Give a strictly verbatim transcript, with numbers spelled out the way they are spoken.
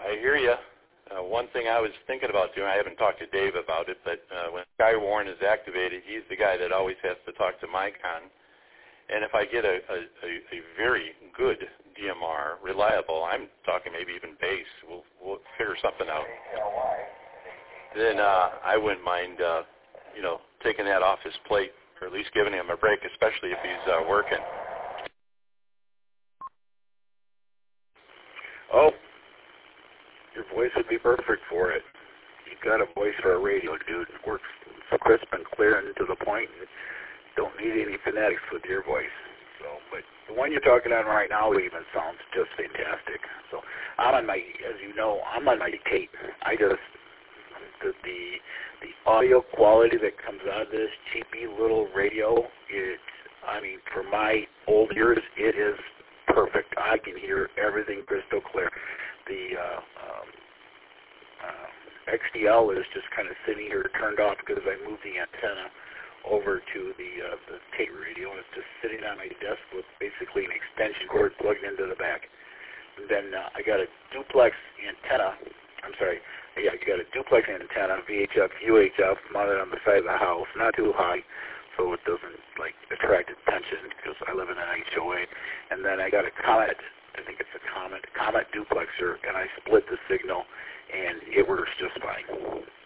I hear you. Uh, one thing I was thinking about doing, I haven't talked to Dave about it, but uh, when Skywarn is activated, he's the guy that always has to talk to Micon. And if I get a, a, a, a very good D M R, reliable, I'm talking maybe even base, we'll, we'll figure something out. Then uh, I wouldn't mind, uh, you know, taking that off his plate, or at least giving him a break, especially if he's uh, working. Oh, your voice would be perfect for it. You've got a voice for a radio, dude. It works crisp and clear and to the point. And don't need any phonetics with your voice. So, but the one you're talking on right now even sounds just fantastic. So I'm on my, as you know, I'm on my tape. I just the the, the audio quality that comes out of this cheapy little radio, it, I mean, for my old ears, it is perfect. I can hear everything crystal clear. The uh, um, uh, X D L is just kind of sitting here turned off because I moved the antenna over to the uh, the tape radio, and it's just sitting on my desk with basically an extension cord plugged into the back. And then uh, I got a duplex antenna. I'm sorry. Yeah, I got a duplex antenna, V H F, U H F, mounted on the side of the house, not too high, so it doesn't like attract attention because I live in an H O A. And then I got a Comet. I think it's a Comet, Comet duplexer, and I split the signal, and it works just fine.